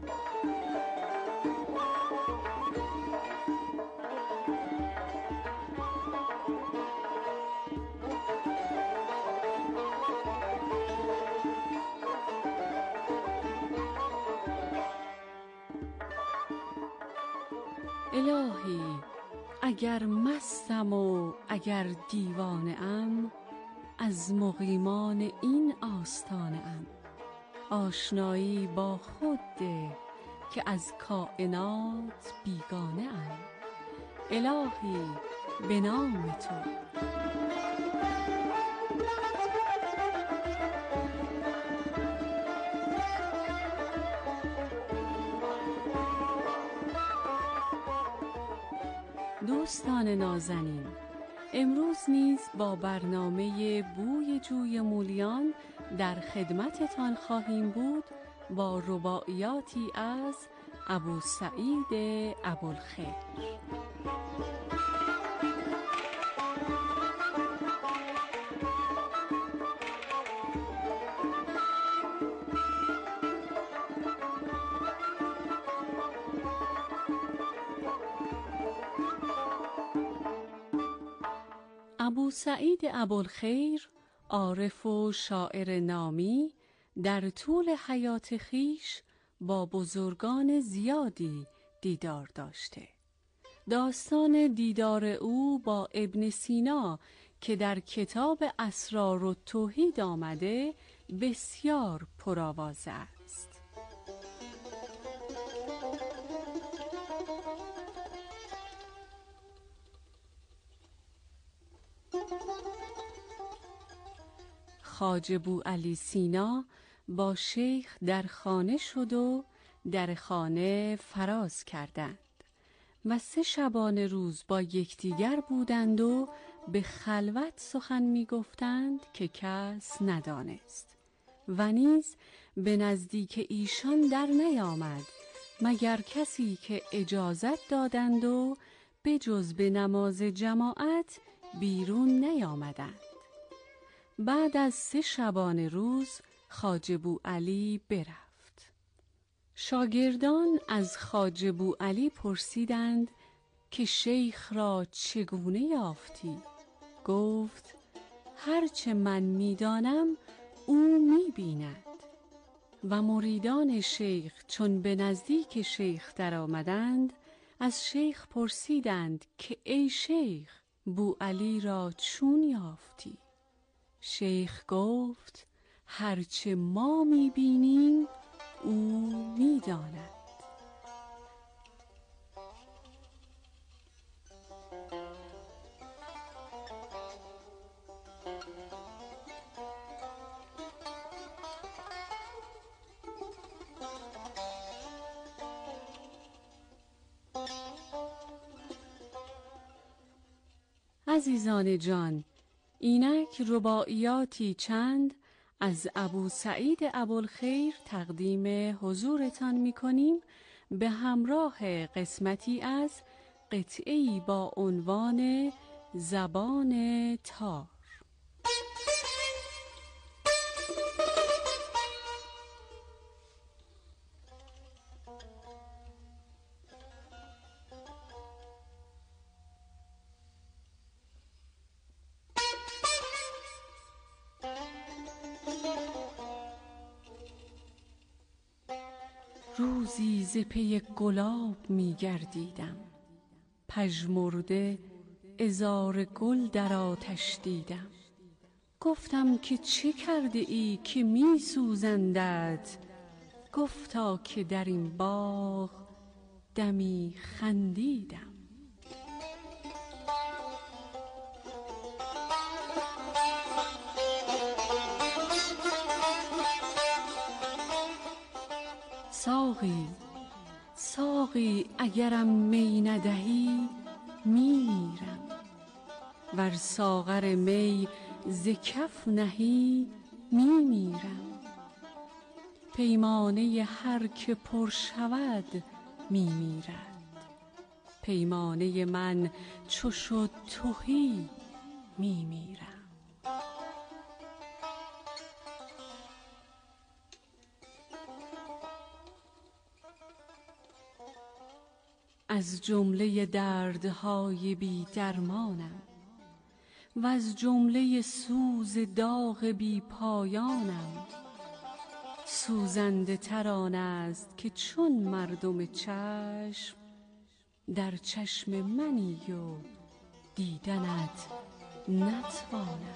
الهی اگر مستم و اگر دیوانه ام از مقیمان این آستانه ام آشنایی با خود ده که از کائنات بیگانه ام الهی به نام تو. دوستان نازنین، امروز نیز با برنامه بوی جوی مولیان در خدمتتان خواهیم بود با رباعیاتی از ابوسعید ابوالخیر. ابوسعید ابوالخیر عارف و شاعر نامی در طول حیات خیش با بزرگان زیادی دیدار داشته. داستان دیدار او با ابن سینا که در کتاب اسرار و توحید آمده بسیار پرآوازه است. خواجه بوعلی سینا با شیخ در خانه شد و در خانه فراز کردند و سه شبانه روز با یکدیگر بودند و به خلوت سخن می گفتند که کس ندانست و نیز به نزدیک ایشان در نیامد مگر کسی که اجازت دادند و به جز به نماز جماعت بیرون نیامدند. بعد از سه شبانه روز خواجه بوعلی برفت. شاگردان از خواجه بوعلی پرسیدند که شیخ را چگونه یافتی؟ گفت هرچه من میدانم او میبیند. و مریدان شیخ چون به نزدیک شیخ در آمدند از شیخ پرسیدند که ای شیخ بوعلی را چون یافتی؟ شیخ گفت هرچه ما میبینیم او میداند. عزیزان جان، اینک رباعیاتی چند از ابو سعید ابوالخیر تقدیم حضورتان می کنیم به همراه قسمتی از قطعه‌ای با عنوان زبان تار. روزی ز پی گلاب می گردیدم، پژمرده عذار گل در آتش دیدم. گفتم که چه کرده ای که می سوزندت؟ گفتا که در این باغ دمی خندیدم. ساقی ساقی اگرم می ندهی میمیرم، ور ساغر می ز کف نهی میمیرم. پیمانه هر که پر شود میمیرد، پیمانه من چو شد تهی میمیرم. از جمله دردهای بی درمانم و از جمله سوز داغ بی پایانم. سوزنده تر آن است که چون مردم چشم در چشم منی و دیدنت نتوانم.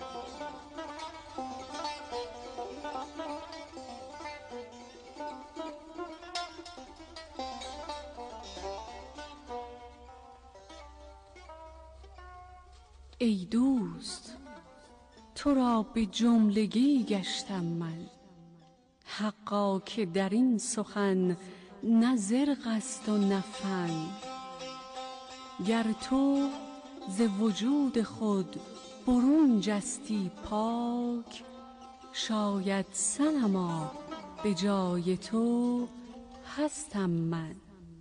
ای دوست تو را به جملگی گشتم من، حقا که در این سخن نه زرق است و نه فن. گر تو ز وجود خود برون جستی پاک، شاید صنما به جای تو هستم من.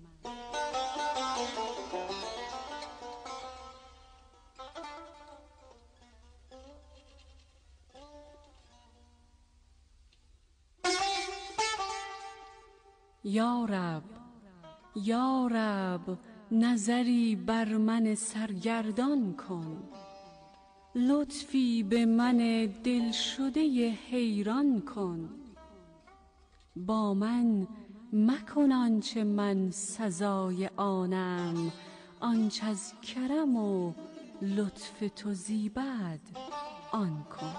یا رب یا رب نظری بر من سرگردان کن، لطفی به من دلشده حیران کن. با من مکن آنچه من سزای آنم، آنچه از کرم و لطف تو زیبد آن کن.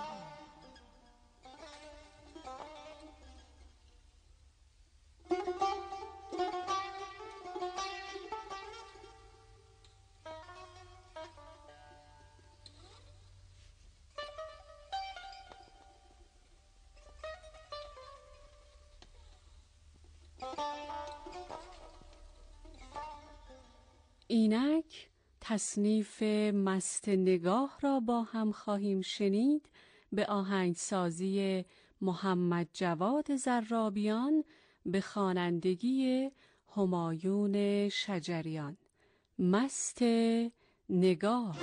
اینک تصنیف مست نگاه را با هم خواهیم شنید به آهنگسازی محمد جواد زرابیان به خوانندگی همایون شجریان. مست نگاه.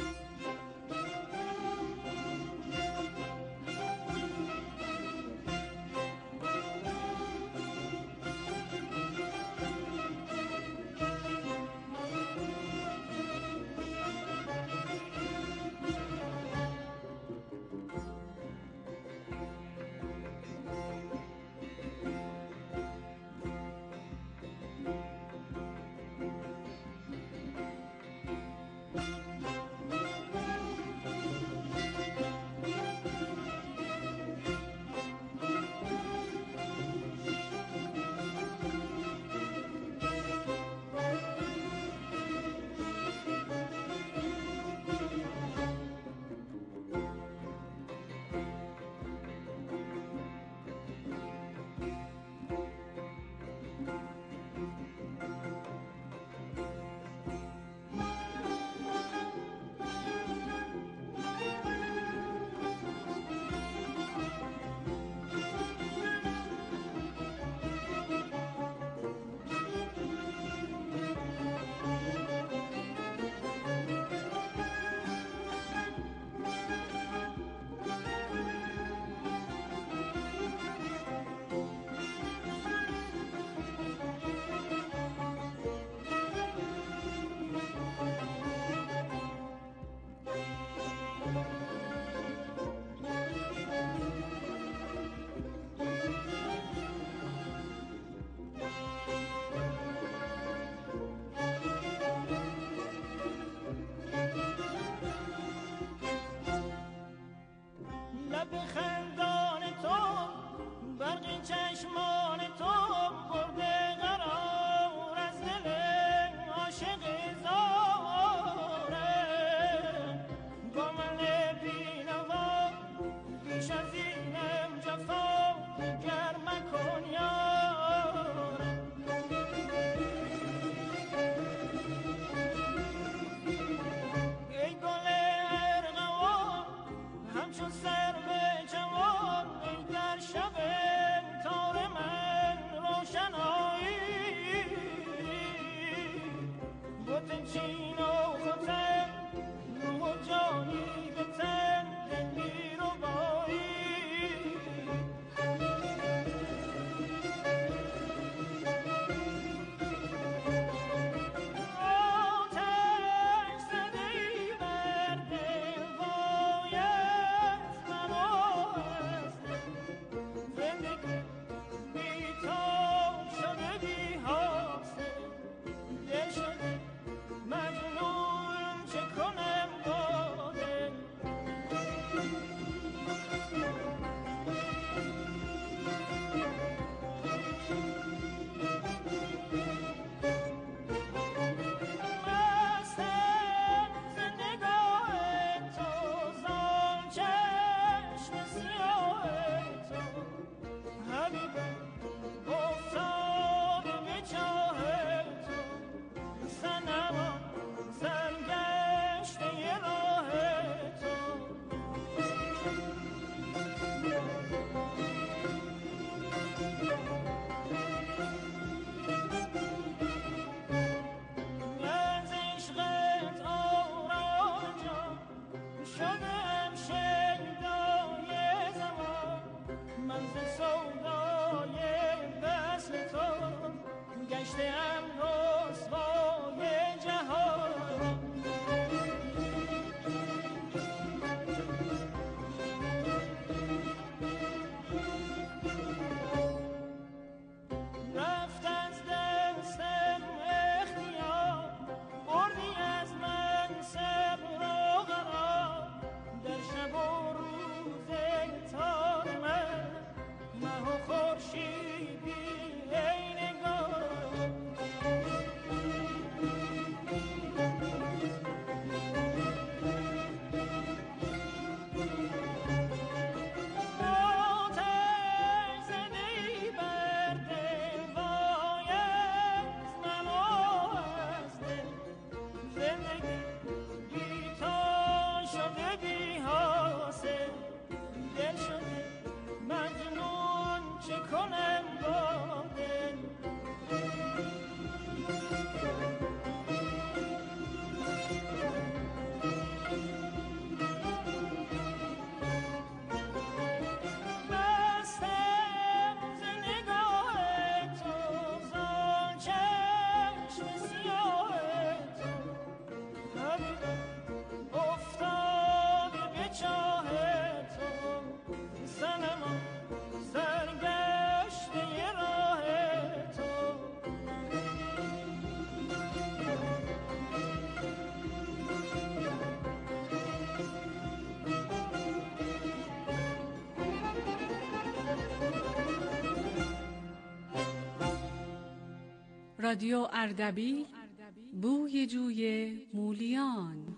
رادیو اردبیل، بوی جوی مولیان.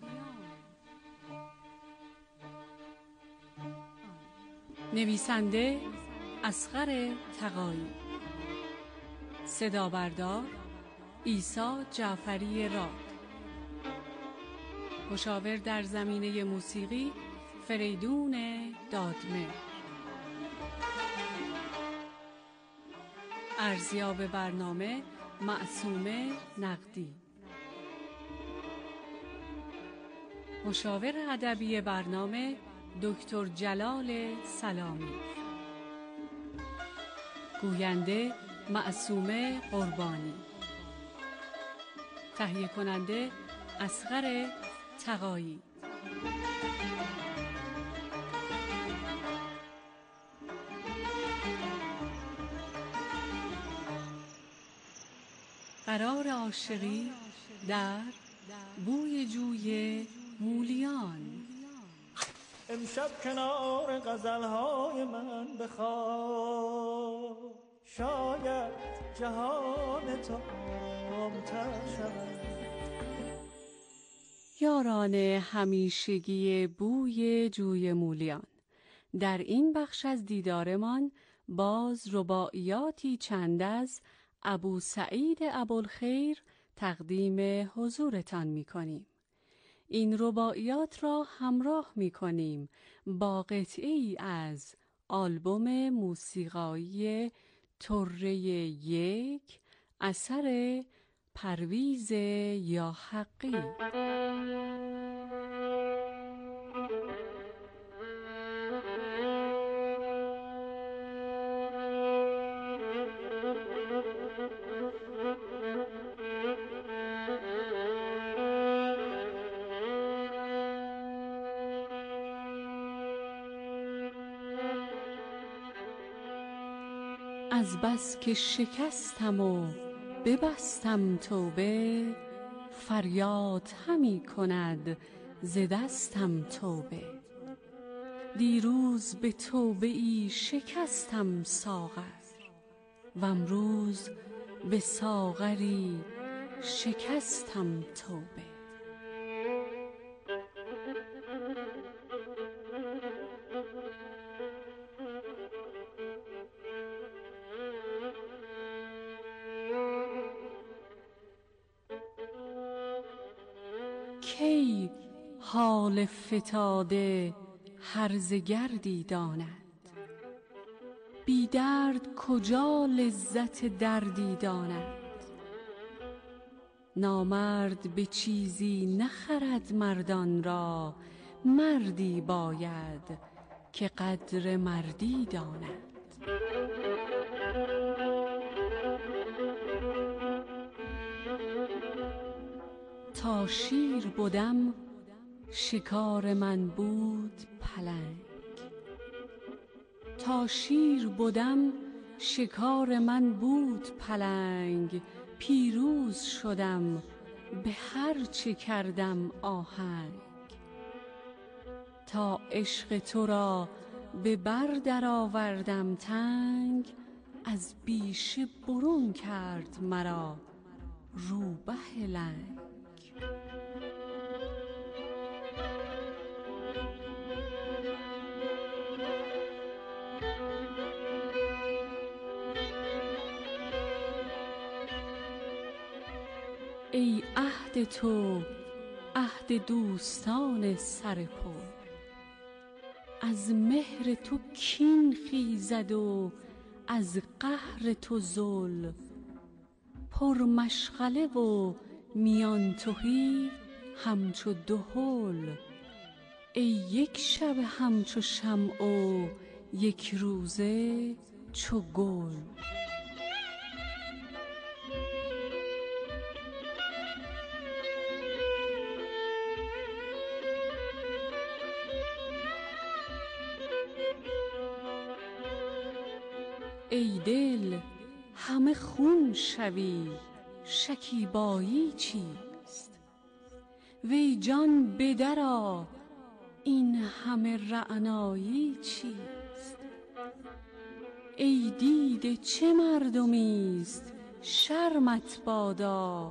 نویسنده اصغر تقایی، صدا بردار عیسی جعفری راد، مشاور در زمینه موسیقی فریدون دادمه، ارزیاب برنامه معصومه نقدی، مشاور ادبی برنامه دکتر جلال سلامی، گوینده معصومه قربانی، تهیه کننده اصغر تقایی. قرار عاشقی در بوی جوی مولیان.
امشب کنار غزلهای من بخواب، شاید جهان تو آبتر شود.
یاران همیشگی بوی جوی مولیان، در این بخش از دیدارمان باز رباعیاتی چند از ابو سعید ابوالخیر تقدیم حضورتان می کنیم. این رباعیات را همراه می کنیم با قطعی از آلبوم موسیقایی طره یک اثر پرویز یا حقی. از بس که شکستم و ببستم توبه، فریاد همی کند ز دستم توبه. دیروز به توبه ای شکستم ساغر، و امروز به ساغری شکستم توبه. کی حال فتاده هرزه گردی داند، بی درد کجا لذت دردی داند. نامرد به چیزی نخرد مردان را، مردی باید که قدر مردی داند. تا شیر بودم شکار من بود پلنگ، تا شیر بودم شکار من بود پلنگ. پیروز شدم به هر چه کردم آهنگ. تا عشق تو را به بر درآوردم تنگ، از بیشه برون کرد مرا روبه لنگ. ای عهد تو عهد دوستان سرپر، از مهر تو کین خیزد و از قهر تو ذل. پر مشغله و میان تهی همچو دهل، ای یک شب همچو شمع و یک روزه چو گل. ای دل همه خون شوی شکیبایی چیست؟ وی جان بدرآ این همه رعنایی چیست؟ ای دیده چه مردمی است شرمت بادا